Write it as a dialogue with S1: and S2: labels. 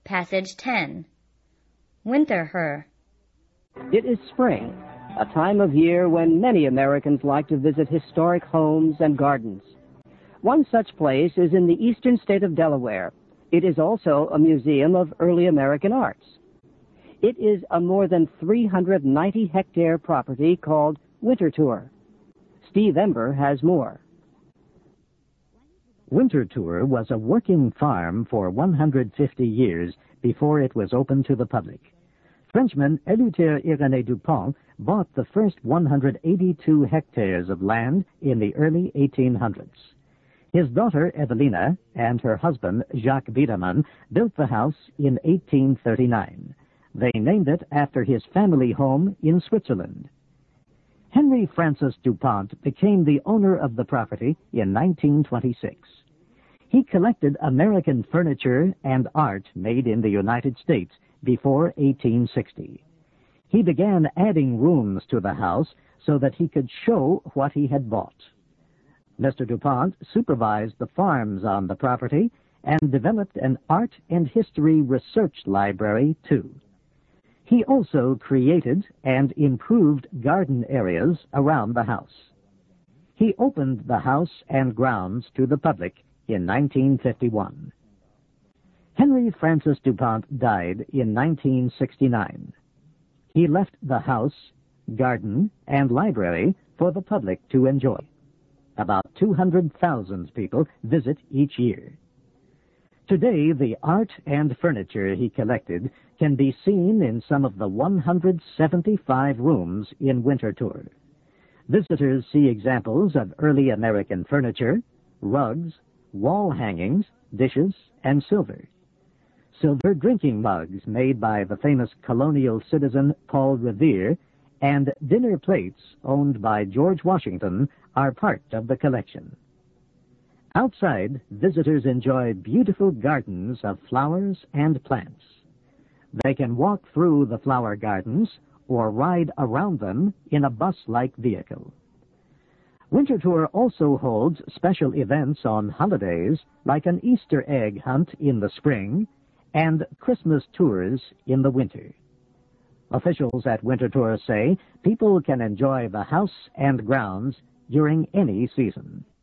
S1: Passage 10. Winter-her.
S2: It is spring, a time of year when many Americans like to visit historic homes and gardens. One such place is in the eastern state of Delaware. It is also a museum of early American arts. It is a more than 390-hectare property called Winter Tour. Steve Ember has more.
S3: Winter Tour was a working farm for 150 years before it was opened to the public. Frenchman Eleuthère Irénée Dupont bought the first 182 hectares of land in the early 1800s. His daughter Evelina and her husband Jacques Biedermann built the house in 1839. They named it after his family home in Switzerland. Henry Francis Dupont became the owner of the property in 1926. He collected American furniture and art made in the United States before 1860. He began adding rooms to the house so that he could show what he had bought. Mr. Dupont supervised the farms on the property and developed an art and history research library, too. He also created and improved garden areas around the house. He opened the house and grounds to the public in 1951. Henry Francis Dupont died in 1969. He left the house, garden, and library for the public to enjoy. About 200,000 people visit each year. Today, the art and furniture he collected can be seen in some of the 175 rooms in Winter Tour. Visitors see examples of early American furniture, rugs, wall hangings, dishes, and silver. Silver drinking mugs made by the famous colonial citizen Paul Revere and dinner plates owned by George Washington are part of the collection. Outside, visitors enjoy beautiful gardens of flowers and plants. They can walk through the flower gardens or ride around them in a bus-like vehicle. Winter Tour also holds special events on holidays like an Easter egg hunt in the spring and Christmas tours in the winter. Officials at Winter Tour say people can enjoy the house and grounds during any season.